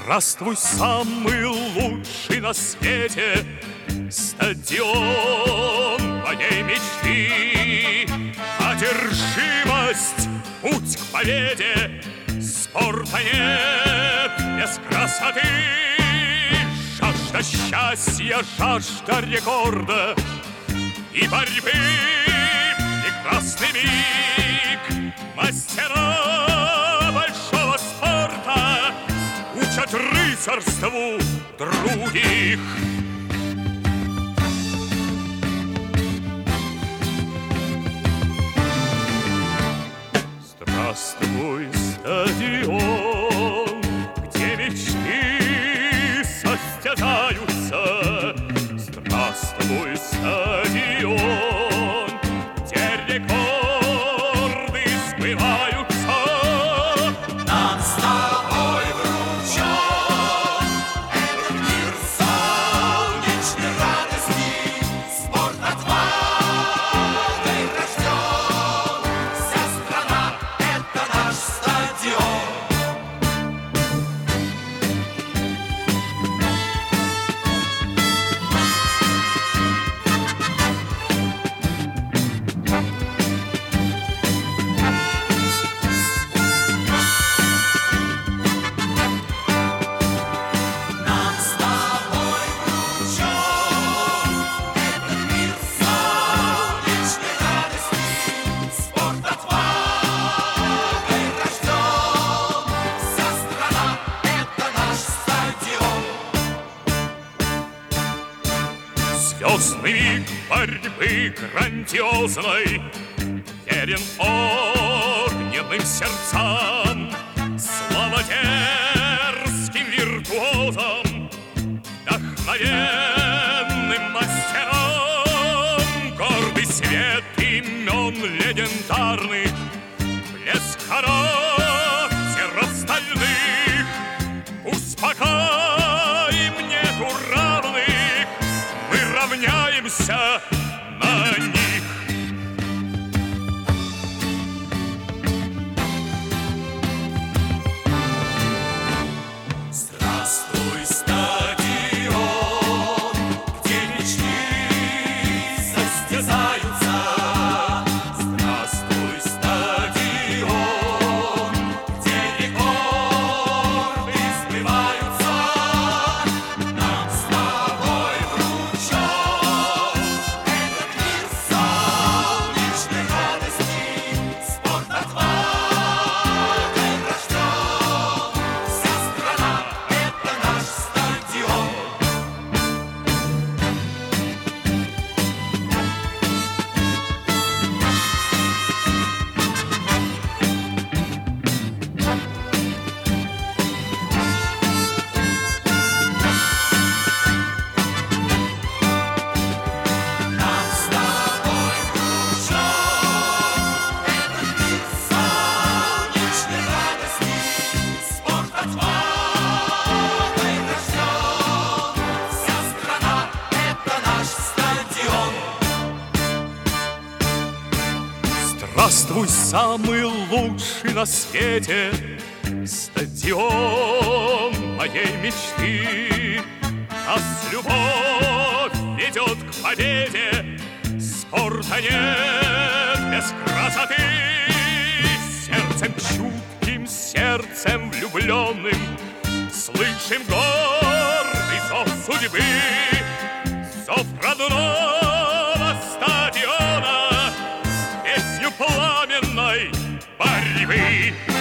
Здравствуй, самый лучший на свете стадион моей мечты. Одержимость, путь к победе, спорта нет без красоты. Жажда счастья, жажда рекорда и борьбы, прекрасный миг. Мастера большого спорта учат рыцарству других. Здравствуй, стадион, где мечты состязаются. Здравствуй, стадион, где рекорды сбываются. Нам с тобой вручен этот мир солнечной радости. Спорт отвагой рожден. Вся страна — это наш стадион. Нам с тобой вручен этот мир солнечной радости. Спорт отвагой рожден. Вся страна — это наш стадион. Звездный миг борьбы грандиозной верен огненным сердцам. Слава дерзким виртуозам, вдохновенным мастерам. Гордый свет имен легендарных, блеск характеров стальных. Успокоим, нету равных, мы равняемся на них. Здравствуй, стадион, где мечты состязаются. Здравствуй, стадион, где рекорды сбываются. Нам с тобой вручен этот мир солнечной радости. Спорт отвагой рожден. Вся страна — это наш стадион. Нам с тобой вручен этот мир солнечной радости. Спорт отвагой рожден. Вся страна — это наш стадион. Здравствуй, самый лучший на свете стадион моей мечты. Нас любовь ведет к победе, спорта нет без красоты. Сердцем чутким, сердцем влюбленным слышим гордый зов судьбы, зов родного стадиона, песню пламенной борьбы.